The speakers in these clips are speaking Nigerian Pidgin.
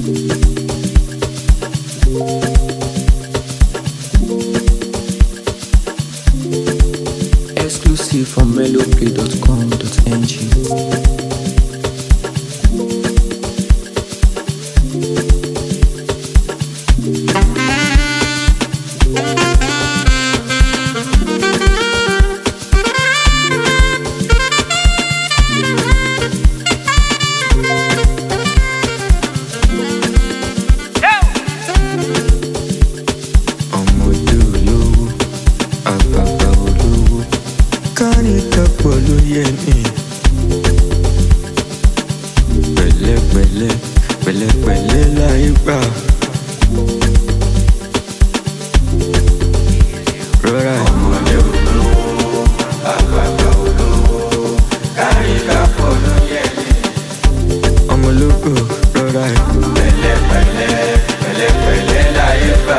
Exclusive from meloplay.com.ng. Pẹ̀lẹ́ láyé gbà. Rọra ọmọdé olówó, àgbààgbà olówó, kárí kápọ̀ ló yẹ ni. Ọmọ ológo rọra pẹ̀lẹ́ láyé gbà.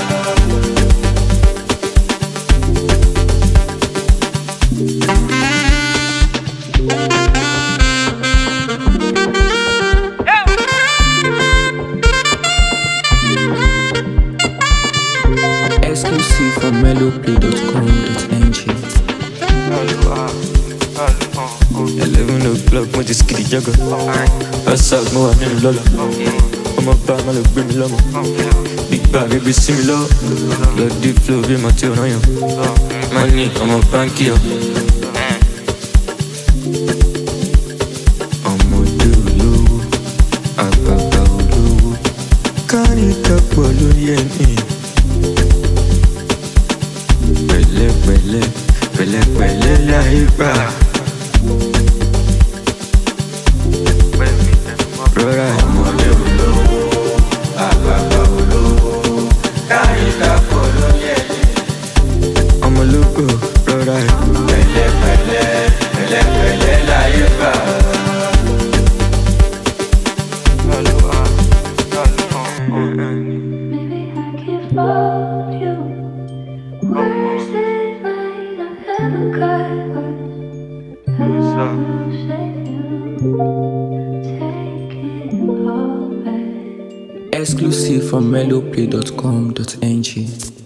Exclusive from meloplay.com.ng. 11 o'clock mo ti skidi jọgọ. Ọ̀sán mo wà nínú lọ́lọ́. Ọmọ bá má lọ gbé mi lọ́mọ. Gbígbà bíbí sí mi lọ́wọ́. Lọ dí flow bí mo ti ràn yàn. Má ní ọmọ báńkì ọ̀. Ọmọdé olówó, àgbààgbà olówó. Kárí kápọ̀ lórí ẹni. Pẹ̀lẹ́ láyé gbà. Rọra ọmọdé olówó, àgbààgbà olówó, kárí kápọ̀ lórí ẹni. Ọmọ ológo rọra pẹ̀lẹ́ láyé gbà. Maybe I can love you. Words that might not ever cut. I'll save you. Take it all back. Exclusive from meloplay.com.ng.